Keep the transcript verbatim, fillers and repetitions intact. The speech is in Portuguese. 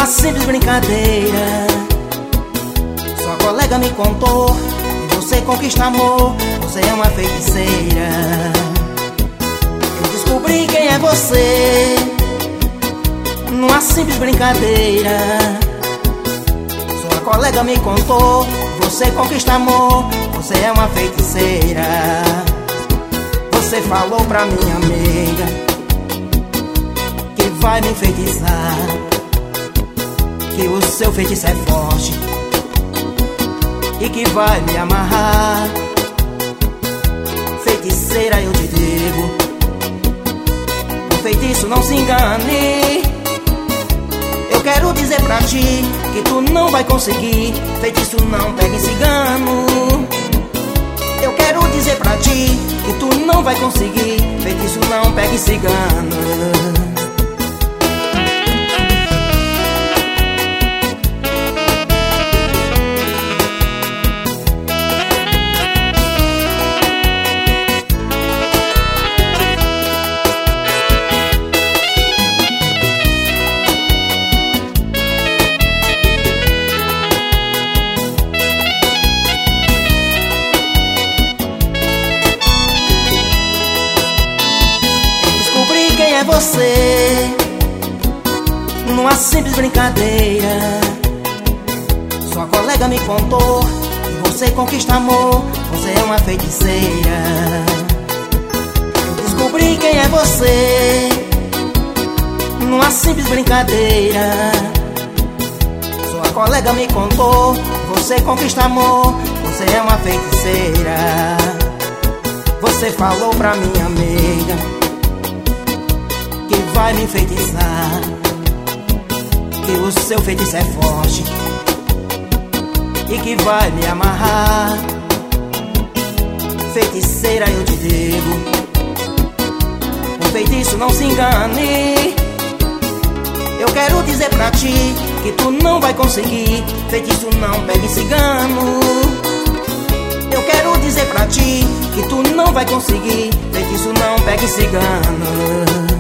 Numa simples brincadeira, sua colega me contou que você conquista amor, você é uma feiticeira. Eu descobri quem é você numa simples brincadeira. Sua colega me contou, você conquista amor, você é uma feiticeira. Você falou pra minha amiga que vai me enfeitiçar, que o seu feitiço é forte e que vai me amarrar. Feiticeira, eu te digo, o feitiço não se engane. Eu quero dizer pra ti que tu não vai conseguir, feitiço não pega em cigano. Eu quero dizer pra ti que tu não vai conseguir, feitiço não pega em cigano. Quem é você numa simples brincadeira. Sua colega me contou que você conquista amor, você é uma feiticeira. Eu descobri quem é você numa simples brincadeira. Sua colega me contou, você conquista amor, você é uma feiticeira. Você falou pra minha amiga que vai me enfeitiçar, que o seu feitiço é forte e que vai me amarrar. Feiticeira, eu te digo, o feitiço não se engane. Eu quero dizer pra ti que tu não vai conseguir, feitiço não pega em cigano. Eu quero dizer pra ti que tu não vai conseguir, feitiço não pega em cigano.